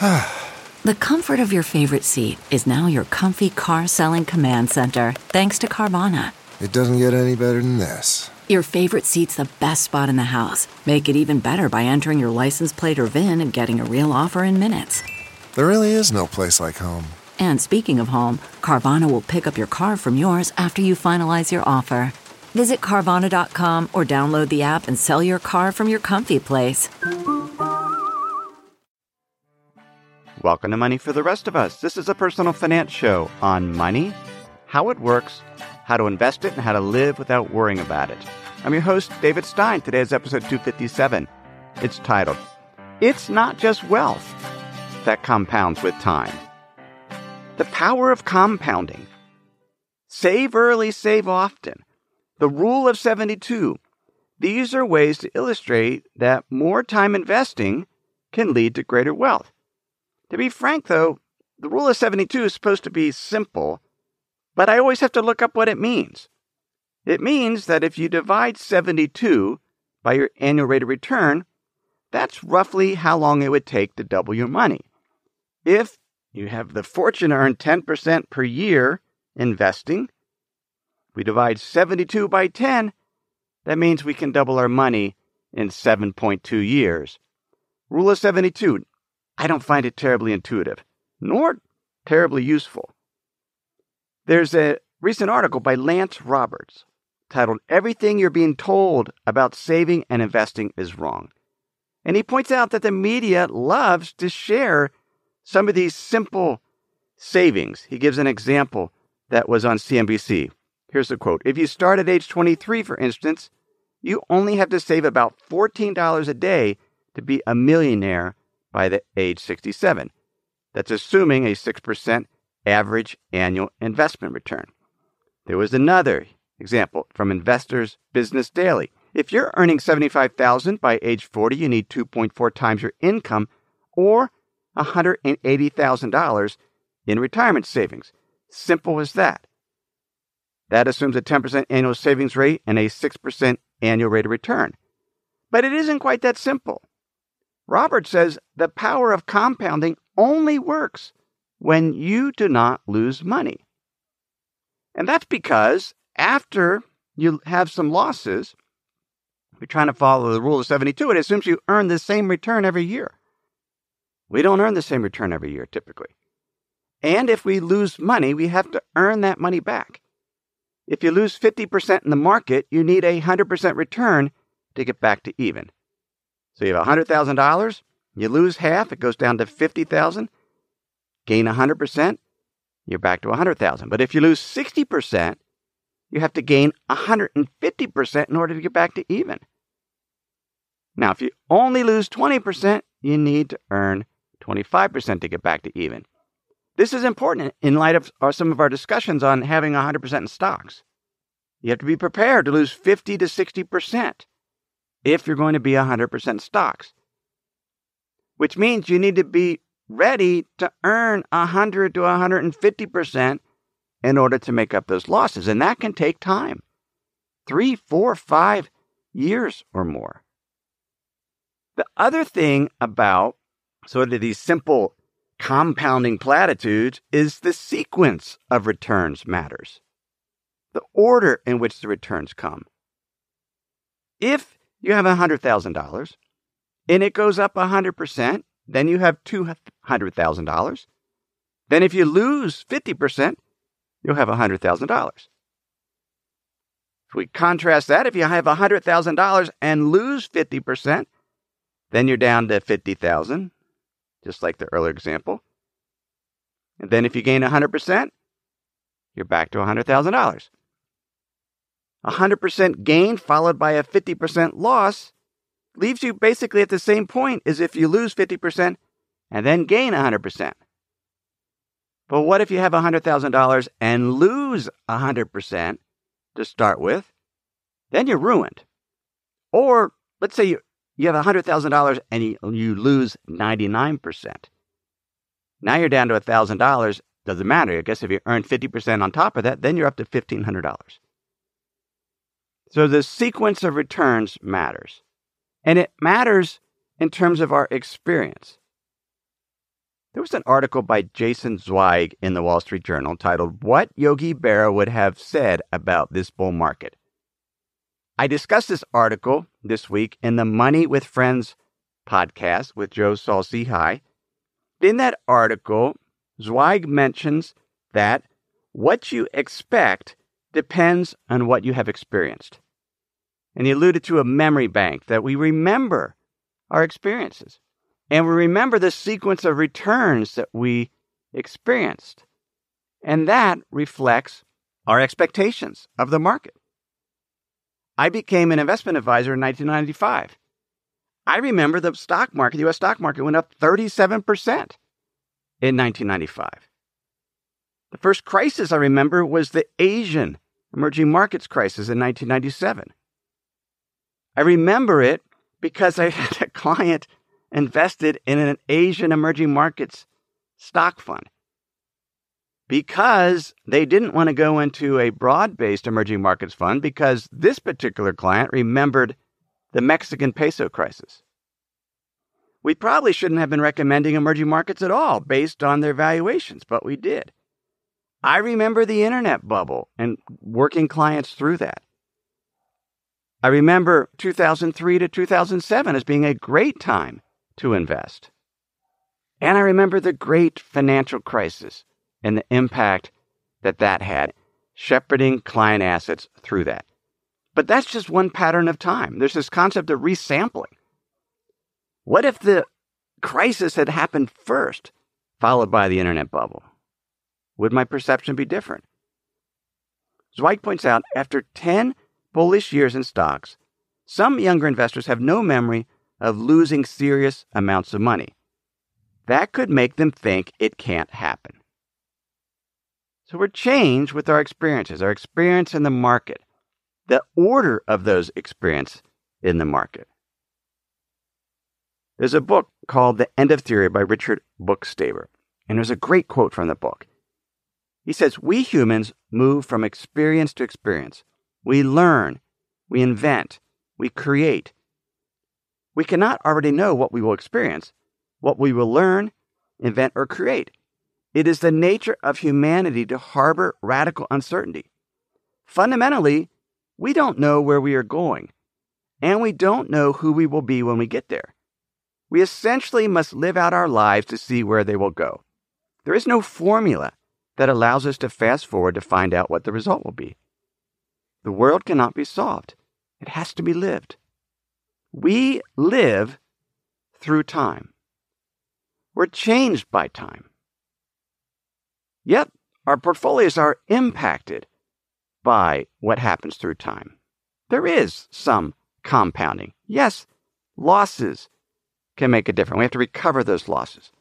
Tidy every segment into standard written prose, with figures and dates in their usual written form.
The comfort of your favorite seat is now your comfy car selling command center, thanks to Carvana. It doesn't get any better than this. Your favorite seat's the best spot in the house. Make it even better by entering your license plate or VIN and getting a real offer in minutes. There really is no place like home. And speaking of home, Carvana will pick up your car from yours after you finalize your offer. Visit Carvana.com or download the app and sell your car from your comfy place. Welcome to Money for the Rest of Us. This is a personal finance show on money, how it works, how to invest it, and how to live without worrying about it. I'm your host, David Stein. Today is episode 257. It's titled, It's Not Just Wealth That Compounds with Time. The power of compounding. Save early, save often. The rule of 72. These are ways to illustrate that more time investing can lead to greater wealth. To be frank, though, the rule of 72 is supposed to be simple, but I always have to look up what it means. It means that if you divide 72 by your annual rate of return, that's roughly how long it would take to double your money. If you have the fortune to earn 10% per year investing, we divide 72 by 10, that means we can double our money in 7.2 years. Rule of 72, I don't find it terribly intuitive, nor terribly useful. There's a recent article by Lance Roberts titled, Everything You're Being Told About Saving and Investing is Wrong. And he points out that the media loves to share some of these simple savings. He gives an example that was on CNBC. Here's the quote. If you start at age 23, for instance, you only have to save about $14 a day to be a millionaire by the age 67. That's assuming a 6% average annual investment return. There was another example from Investors Business Daily. If you're earning $75,000 by age 40, you need 2.4 times your income or $180,000 in retirement savings. Simple as that. That assumes a 10% annual savings rate and a 6% annual rate of return. But it isn't quite that simple. Robert says the power of compounding only works when you do not lose money. And that's because after you have some losses, if you're trying to follow the rule of 72, it assumes you earn the same return every year. We don't earn the same return every year, typically. And if we lose money, we have to earn that money back. If you lose 50% in the market, you need a 100% return to get back to even. So you have $100,000, you lose half, it goes down to $50,000, gain 100%, you're back to $100,000. But if you lose 60%, you have to gain 150% in order to get back to even. Now, if you only lose 20%, you need to earn 25% to get back to even. This is important in light of some of our discussions on having 100% in stocks. You have to be prepared to lose 50 to 60% if you're going to be 100% stocks, which means you need to be ready to earn 100 to 150% in order to make up those losses. And that can take time, 3, 4, 5 years or more. The other thing about sort of these simple compounding platitudes is the sequence of returns matters. The order in which the returns come. If you have $100,000 and it goes up 100%, then you have $200,000. Then if you lose 50%, you'll have $100,000. If we contrast that, if you have $100,000 and lose 50%, then you're down to $50,000, just like the earlier example. And then if you gain 100%, you're back to $100,000. 100% gain followed by a 50% loss leaves you basically at the same point as if you lose 50% and then gain 100%. But what if you have $100,000 and lose 100% to start with? Then you're ruined. Or let's say you have $100,000 and you lose 99%. Now you're down to $1,000. Doesn't matter. I guess if you earn 50% on top of that, then you're up to $1,500. So the sequence of returns matters. And it matters in terms of our experience. There was an article by Jason Zweig in the Wall Street Journal titled, "What Yogi Berra Would Have Said About This Bull Market." I discussed this article this week in the Money with Friends podcast with Joe Saul-Sehy. In that article, Zweig mentions that what you expect depends on what you have experienced. And he alluded to a memory bank, that we remember our experiences. And we remember the sequence of returns that we experienced. And that reflects our expectations of the market. I became an investment advisor in 1995. I remember the stock market, the U.S. stock market, went up 37% in 1995. The first crisis I remember was the Asian emerging markets crisis in 1997. I remember it because I had a client invested in an Asian emerging markets stock fund because they didn't want to go into a broad-based emerging markets fund because this particular client remembered the Mexican peso crisis. We probably shouldn't have been recommending emerging markets at all based on their valuations, but we did. I remember the internet bubble and working clients through that. I remember 2003 to 2007 as being a great time to invest. And I remember the great financial crisis and the impact that that had, shepherding client assets through that. But that's just one pattern of time. There's this concept of resampling. What if the crisis had happened first, followed by the internet bubble? Would my perception be different? Zweig points out, after 10 bullish years in stocks, some younger investors have no memory of losing serious amounts of money. That could make them think it can't happen. So we're changed with our experiences, our experience in the market, the order of those experiences in the market. There's a book called The End of Theory by Richard Buchstaber, and there's a great quote from the book. He says, "We humans move from experience to experience. We learn, we invent, we create. We cannot already know what we will experience, what we will learn, invent, or create. It is the nature of humanity to harbor radical uncertainty. Fundamentally, we don't know where we are going, and we don't know who we will be when we get there. We essentially must live out our lives to see where they will go. There is no formula that allows us to fast forward to find out what the result will be. The world cannot be solved. It has to be lived. We live through time. We're changed by time. Yet, our portfolios are impacted by what happens through time. There is some compounding. Yes, losses can make a difference. We have to recover those losses.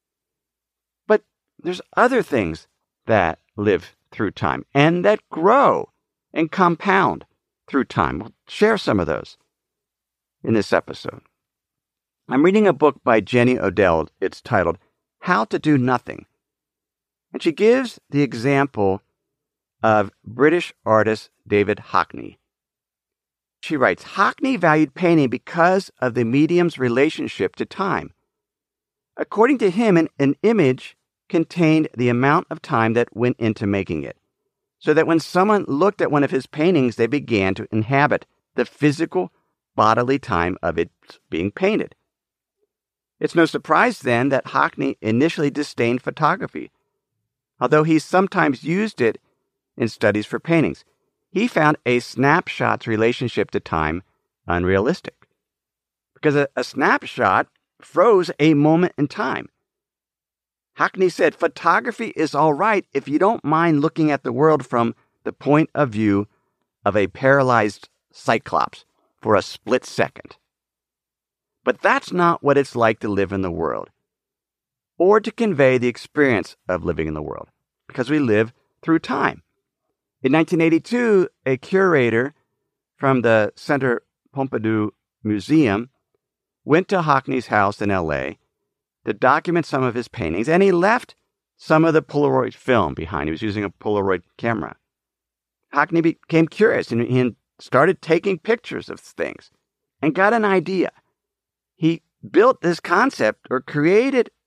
But there's other things that live through time and that grow and compound through time. We'll share some of those in this episode. I'm reading a book by Jenny Odell. It's titled How to Do Nothing. And she gives the example of British artist David Hockney. She writes, Hockney valued painting because of the medium's relationship to time. According to him, an image contained the amount of time that went into making it, so that when someone looked at one of his paintings, they began to inhabit the physical, bodily time of it being painted. It's no surprise, then, that Hockney initially disdained photography, although he sometimes used it in studies for paintings. He found a snapshot's relationship to time unrealistic, because a snapshot froze a moment in time. Hockney said, photography is all right if you don't mind looking at the world from the point of view of a paralyzed cyclops for a split second. But that's not what it's like to live in the world, or to convey the experience of living in the world, because we live through time. In 1982, a curator from the Centre Pompidou Museum went to Hockney's house in L.A. to document some of his paintings, and he left some of the Polaroid film behind. He was using a Polaroid camera. Hockney became curious, and he started taking pictures of things and got an idea. He built this concept, or created a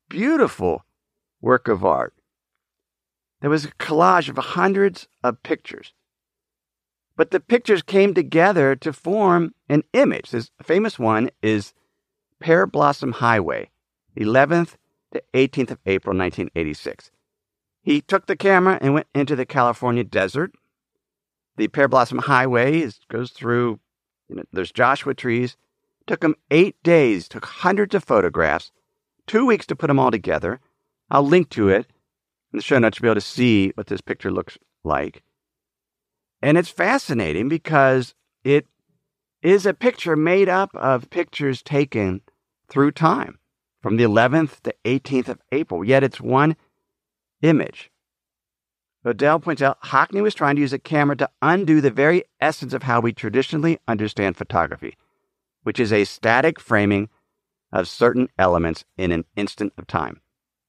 beautiful work of art. There was a collage of hundreds of pictures. But the pictures came together to form an image. This famous one is Pear Blossom Highway, 11th to 18th of April, 1986. He took the camera and went into the California desert. The Pear Blossom Highway goes through, there's Joshua trees. Took him 8 days, took hundreds of photographs, 2 weeks to put them all together. I'll link to it in the show notes to be able to see what this picture looks like. And it's fascinating because it is a picture made up of pictures taken through time, from the 11th to 18th of April, yet it's one image. Odell points out Hockney was trying to use a camera to undo the very essence of how we traditionally understand photography, which is a static framing of certain elements in an instant of time.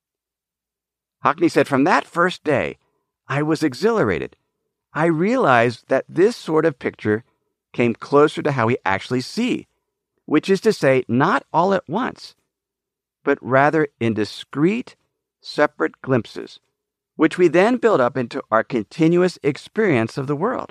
Hockney said, from that first day, I was exhilarated. I realized that this sort of picture came closer to how we actually see, which is to say, not all at once, but rather in discrete, separate glimpses, which we then build up into our continuous experience of the world.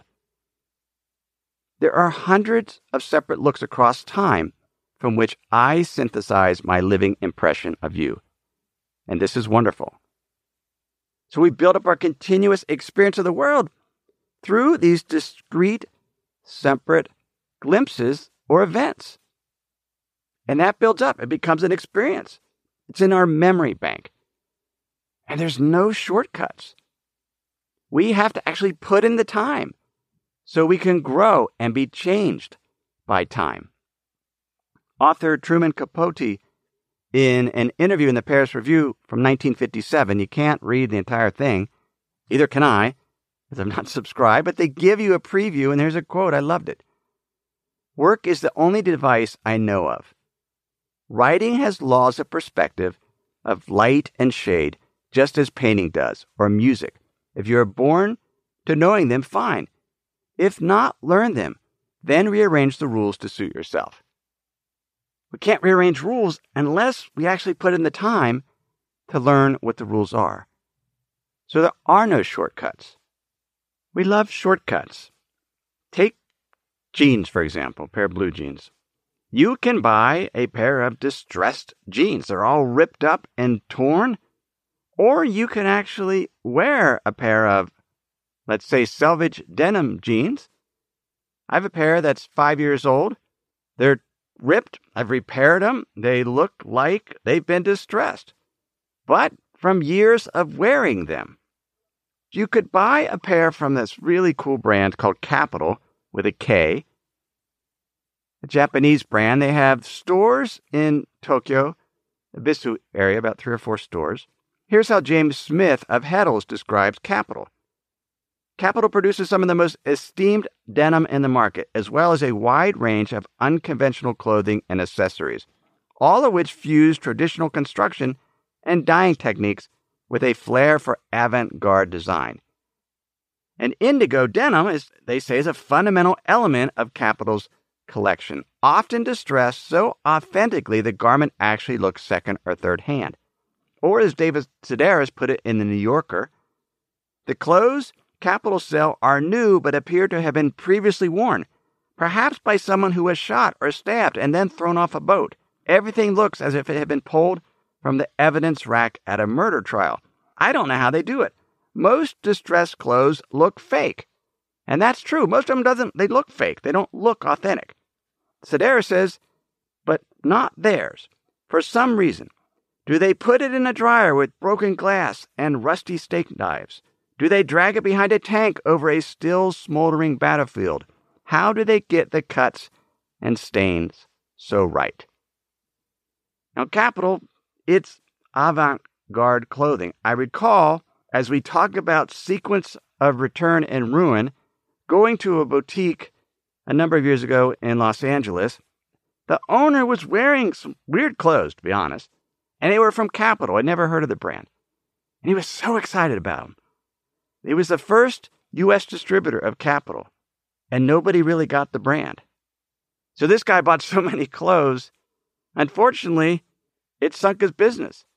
There are hundreds of separate looks across time from which I synthesize my living impression of you. And this is wonderful. So we build up our continuous experience of the world through these discrete, separate glimpses or events. And that builds up. It becomes an experience. It's in our memory bank. And there's no shortcuts. We have to actually put in the time so we can grow and be changed by time. Author Truman Capote, in an interview in the Paris Review from 1957, you can't read the entire thing, either can I, because I'm not subscribed, but they give you a preview, and there's a quote, I loved it. Work is the only device I know of. Writing has laws of perspective, of light and shade, just as painting does, or music. If you are born to knowing them, fine. If not, learn them. Then rearrange the rules to suit yourself. We can't rearrange rules unless we actually put in the time to learn what the rules are. So there are no shortcuts. We love shortcuts. Take jeans, for example, a pair of blue jeans. You can buy a pair of distressed jeans. They're all ripped up and torn. Or you can actually wear a pair of, let's say, selvage denim jeans. I have a pair that's 5 years old. They're ripped. I've repaired them. They look like they've been distressed, but from years of wearing them. You could buy a pair from this really cool brand called Capital with a K, a Japanese brand. They have stores in Tokyo, Ibisu area, about 3 or 4 stores. Here's how James Smith of Heddles describes Capital. Capital produces some of the most esteemed denim in the market, as well as a wide range of unconventional clothing and accessories, all of which fuse traditional construction and dyeing techniques with a flair for avant-garde design. And indigo denim, they say, is a fundamental element of Capital's collection, often distressed so authentically the garment actually looks second or third hand. Or as David Sedaris put it in The New Yorker, the clothes Capital sell are new but appear to have been previously worn, perhaps by someone who was shot or stabbed and then thrown off a boat. Everything looks as if it had been pulled from the evidence rack at a murder trial. I don't know how they do it. Most distressed clothes look fake. And that's true. Most of them they look fake. They don't look authentic. Sedaris says, but not theirs. For some reason. Do they put it in a dryer with broken glass and rusty steak knives? Do they drag it behind a tank over a still smoldering battlefield? How do they get the cuts and stains so right? Now, Capital, it's avant-garde clothing. I recall, as we talk about sequence of return and ruin, going to a boutique a number of years ago in Los Angeles. The owner was wearing some weird clothes, to be honest, and they were from Capital. I'd never heard of the brand. And he was so excited about them. It was the first U.S. distributor of Capital, and nobody really got the brand. So this guy bought so many clothes, unfortunately, it sunk his business.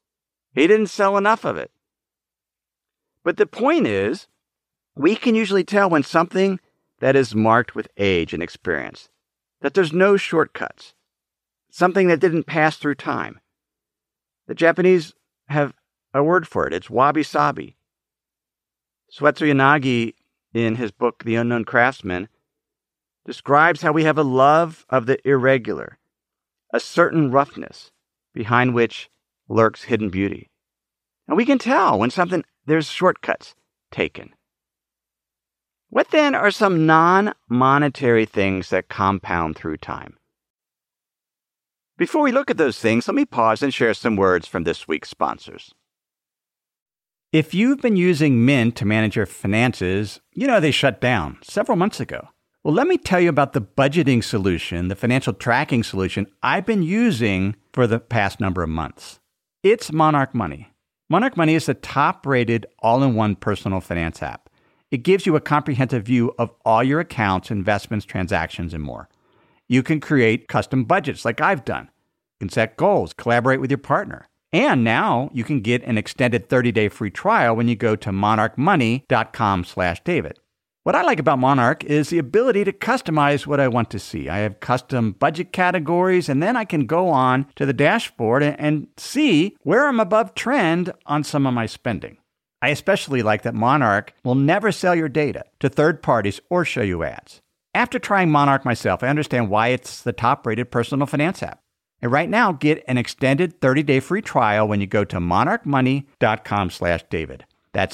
He didn't sell enough of it. But the point is, we can usually tell when something that is marked with age and experience, that there's no shortcuts, something that didn't pass through time. The Japanese have a word for it. It's wabi-sabi. Suetsu Yanagi, in his book The Unknown Craftsman, describes how we have a love of the irregular, a certain roughness behind which lurks hidden beauty. And we can tell when there's shortcuts taken. What then are some non-monetary things that compound through time? Before we look at those things, let me pause and share some words from this week's sponsors. If you've been using Mint to manage your finances, you know they shut down several months ago. Well, let me tell you about the budgeting solution, the financial tracking solution I've been using for the past number of months. It's Monarch Money. Monarch Money is the top-rated all-in-one personal finance app. It gives you a comprehensive view of all your accounts, investments, transactions, and more. You can create custom budgets like I've done. You can set goals, collaborate with your partner. And now you can get an extended 30-day free trial when you go to monarchmoney.com/David. What I like about Monarch is the ability to customize what I want to see. I have custom budget categories, and then I can go on to the dashboard and see where I'm above trend on some of my spending. I especially like that Monarch will never sell your data to third parties or show you ads. After trying Monarch myself, I understand why it's the top-rated personal finance app. And right now, get an extended 30-day free trial when you go to monarchmoney.com/David. That's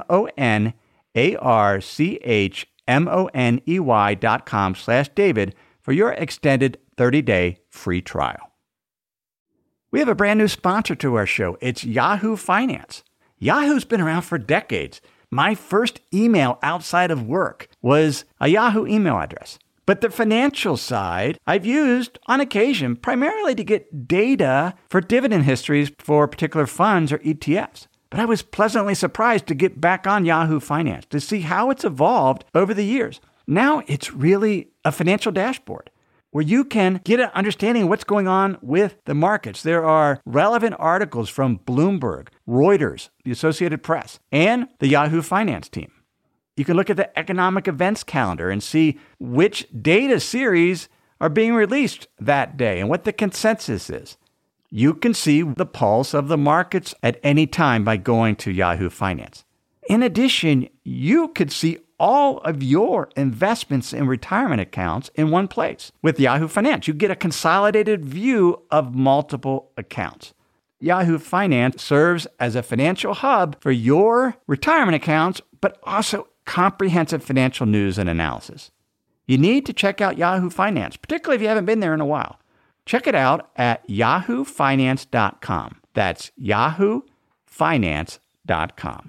monarchmoney.com/David for your extended 30-day free trial. We have a brand new sponsor to our show. It's Yahoo Finance. Yahoo's been around for decades. My first email outside of work was a Yahoo email address. But the financial side, I've used on occasion primarily to get data for dividend histories for particular funds or ETFs. But I was pleasantly surprised to get back on Yahoo Finance to see how it's evolved over the years. Now it's really a financial dashboard where you can get an understanding of what's going on with the markets. There are relevant articles from Bloomberg, Reuters, the Associated Press, and the Yahoo Finance team. You can look at the economic events calendar and see which data series are being released that day and what the consensus is. You can see the pulse of the markets at any time by going to Yahoo Finance. In addition, you could see all of your investments in retirement accounts in one place. With Yahoo Finance, you get a consolidated view of multiple accounts. Yahoo Finance serves as a financial hub for your retirement accounts, but also comprehensive financial news and analysis. You need to check out Yahoo Finance, particularly if you haven't been there in a while. Check it out at yahoofinance.com. That's yahoofinance.com.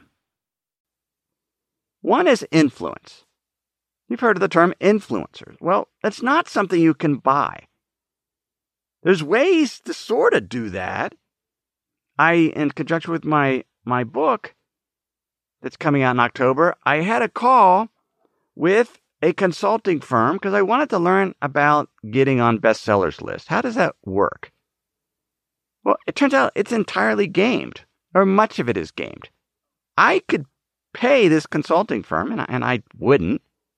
One is influence. You've heard of the term influencers. Well, that's not something you can buy. There's ways to sort of do that. In conjunction with my book that's coming out in October, I had a call with a consulting firm because I wanted to learn about getting on bestsellers list. How does that work? Well, it turns out it's entirely gamed, or much of it is gamed. I could pay this consulting firm, and I wouldn't,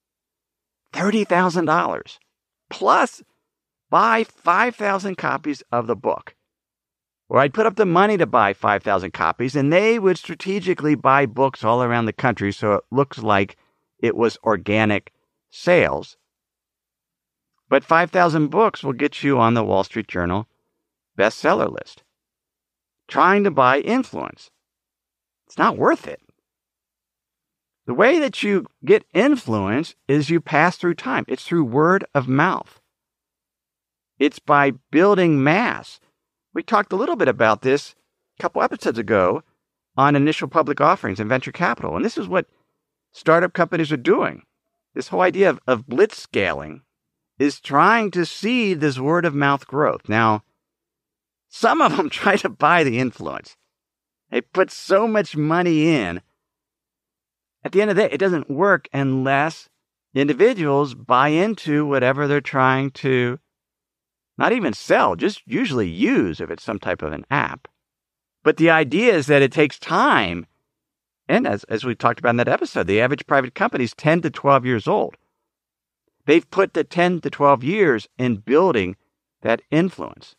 $30,000 plus buy 5,000 copies of the book. Or I'd put up the money to buy 5,000 copies, and they would strategically buy books all around the country so it looks like it was organic sales. But 5,000 books will get you on the Wall Street Journal bestseller list. Trying to buy influence. It's not worth it. The way that you get influence is you pass through time. It's through word of mouth. It's by building mass. We talked a little bit about this a couple episodes ago on initial public offerings and venture capital. And this is what startup companies are doing. This whole idea of blitz scaling is trying to seed this word of mouth growth. Now, some of them try to buy the influence. They put so much money in. At the end of the day, it doesn't work unless individuals buy into whatever they're trying to not even sell, just usually use if it's some type of an app. But the idea is that it takes time. And as we talked about in that episode, the average private company is 10 to 12 years old. They've put the 10 to 12 years in building that influence.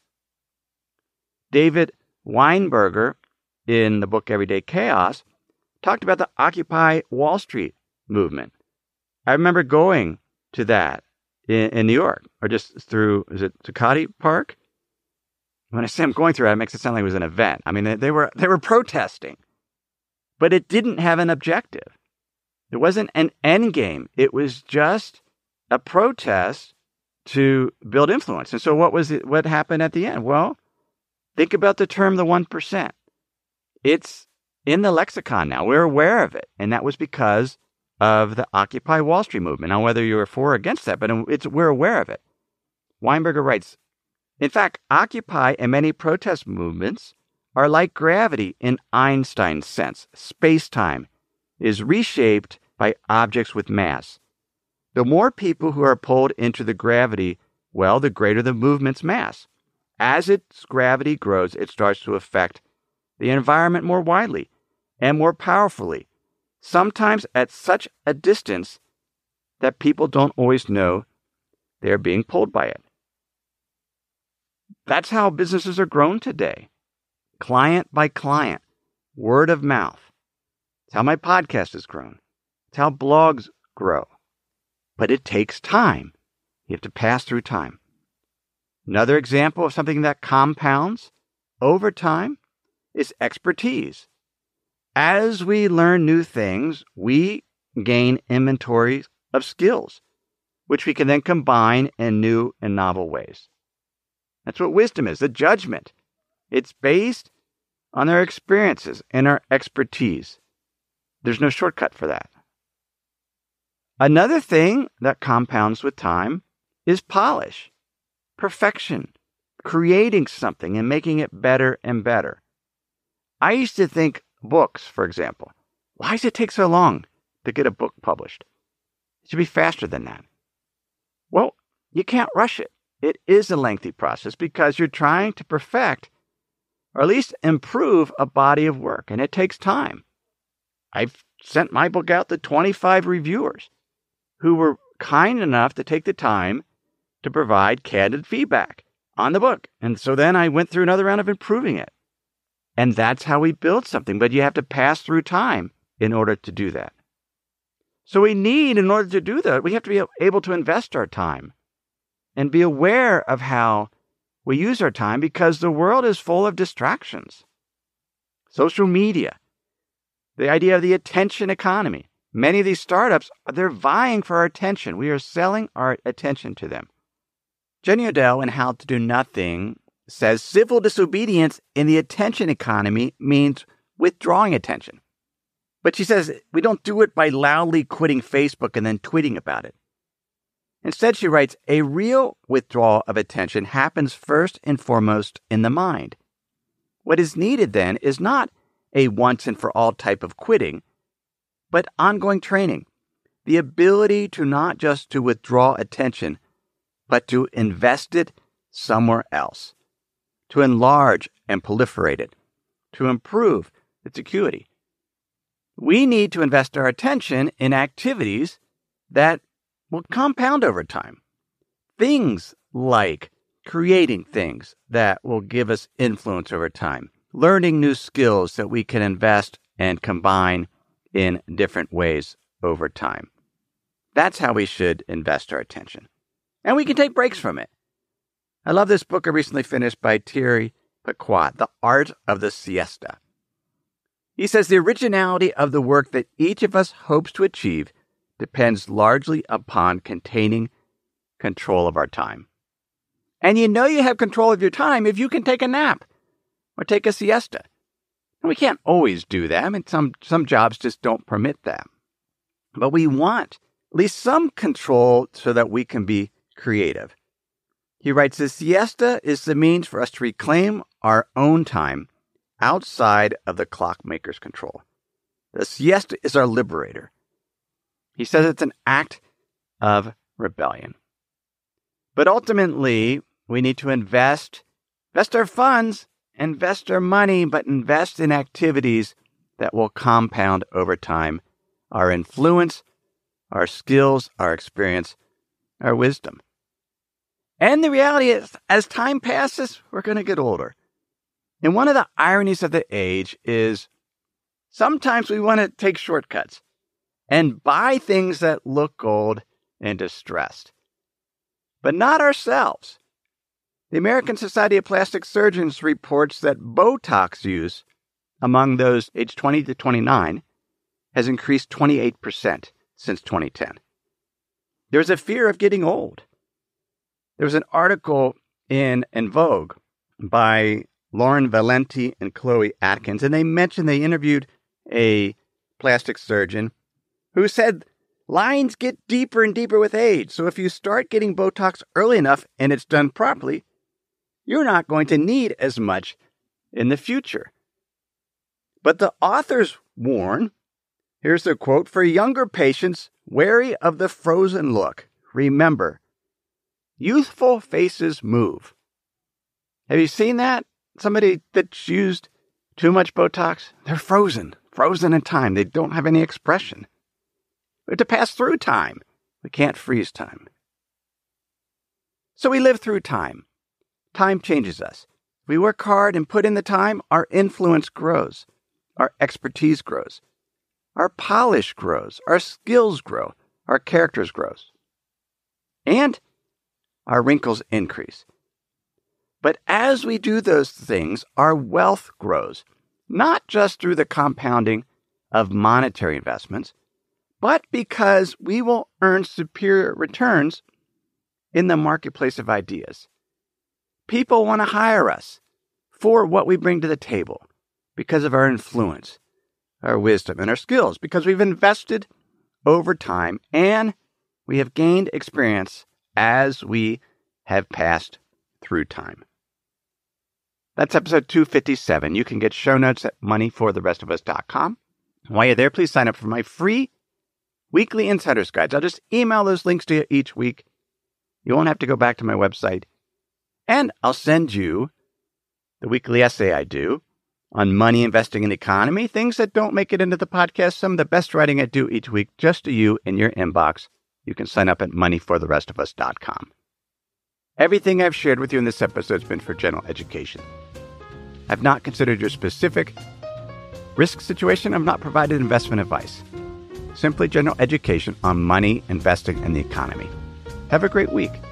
David Weinberger, in the book Everyday Chaos, talked about the Occupy Wall Street movement. I remember going to that in New York, or just through, is it Zuccotti Park? When I say I'm going through it makes it sound like it was an event. I mean, they were protesting, but it didn't have an objective. It wasn't an end game. It was just a protest to build influence. And so what happened at the end? Well, think about the term the 1%. It's in the lexicon now. We're aware of it. And that was because of the Occupy Wall Street movement. Now, whether you were for or against that, but we're aware of it. Weinberger writes, in fact, Occupy and many protest movements are like gravity in Einstein's sense. Space-time is reshaped by objects with mass. The more people who are pulled into the gravity, well, the greater the movement's mass. As its gravity grows, it starts to affect the environment more widely and more powerfully, sometimes at such a distance that people don't always know they're being pulled by it. That's how businesses are grown today. Client by client, word of mouth. It's how my podcast has grown. It's how blogs grow. But it takes time. You have to pass through time. Another example of something that compounds over time is expertise. As we learn new things, we gain inventory of skills, which we can then combine in new and novel ways. That's what wisdom is, the judgment. It's based on our experiences and our expertise. There's no shortcut for that. Another thing that compounds with time is polish, perfection, creating something and making it better and better. I used to think books, for example, why does it take so long to get a book published? It should be faster than that. Well, you can't rush it. It is a lengthy process because you're trying to perfect or at least improve a body of work, and it takes time. I've sent my book out to 25 reviewers who were kind enough to take the time to provide candid feedback on the book. And so then I went through another round of improving it. And that's how we build something, but you have to pass through time in order to do that. So in order to do that, we have to be able to invest our time and be aware of how we use our time because the world is full of distractions. Social media, the idea of the attention economy. Many of these startups, they're vying for our attention. We are selling our attention to them. Jenny Odell in How to Do Nothing says civil disobedience in the attention economy means withdrawing attention. But she says we don't do it by loudly quitting Facebook and then tweeting about it. Instead, she writes, a real withdrawal of attention happens first and foremost in the mind. What is needed then is not a once and for all type of quitting, but ongoing training, the ability to not just to withdraw attention, but to invest it somewhere else, to enlarge and proliferate it, to improve its acuity. We need to invest our attention in activities that will compound over time. Things like creating things that will give us influence over time, learning new skills that we can invest and combine in different ways over time. That's how we should invest our attention. And we can take breaks from it. I love this book I recently finished by Thierry Pequot, The Art of the Siesta. He says the originality of the work that each of us hopes to achieve depends largely upon containing control of our time. And you know you have control of your time if you can take a nap or take a siesta. And we can't always do that. I mean, some jobs just don't permit that. But we want at least some control so that we can be creative. He writes, the siesta is the means for us to reclaim our own time outside of the clockmaker's control. The siesta is our liberator. He says it's an act of rebellion. But ultimately, we need to invest our funds invest our money, but invest in activities that will compound over time our influence, our skills, our experience, our wisdom. And the reality is, as time passes, we're going to get older. And one of the ironies of the age is sometimes we want to take shortcuts and buy things that look old and distressed, but not ourselves. The American Society of Plastic Surgeons reports that Botox use among those aged 20 to 29 has increased 28% since 2010. There's a fear of getting old. There was an article in Vogue by Lauren Valenti and Chloe Atkins, and they interviewed a plastic surgeon who said lines get deeper and deeper with age. So if you start getting Botox early enough and it's done properly, you're not going to need as much in the future. But the authors warn, here's the quote, "For younger patients wary of the frozen look, remember, youthful faces move." Have you seen that? Somebody that's used too much Botox? They're frozen in time. They don't have any expression. We have to pass through time. We can't freeze time. So we live through time. Time changes us. If we work hard and put in the time, our influence grows. Our expertise grows. Our polish grows. Our skills grow. Our characters grow. And our wrinkles increase. But as we do those things, our wealth grows, not just through the compounding of monetary investments, but because we will earn superior returns in the marketplace of ideas. People want to hire us for what we bring to the table because of our influence, our wisdom, and our skills, because we've invested over time and we have gained experience as we have passed through time. That's episode 257. You can get show notes at moneyfortherestofus.com. While you're there, please sign up for my free weekly Insider's Guides. I'll just email those links to you each week. You won't have to go back to my website. And I'll send you the weekly essay I do on money, investing, and the economy, things that don't make it into the podcast, some of the best writing I do each week just to you in your inbox. You can sign up at moneyfortherestofus.com. Everything I've shared with you in this episode has been for general education. I've not considered your specific risk situation. I've not provided investment advice. Simply general education on money, investing, and the economy. Have a great week.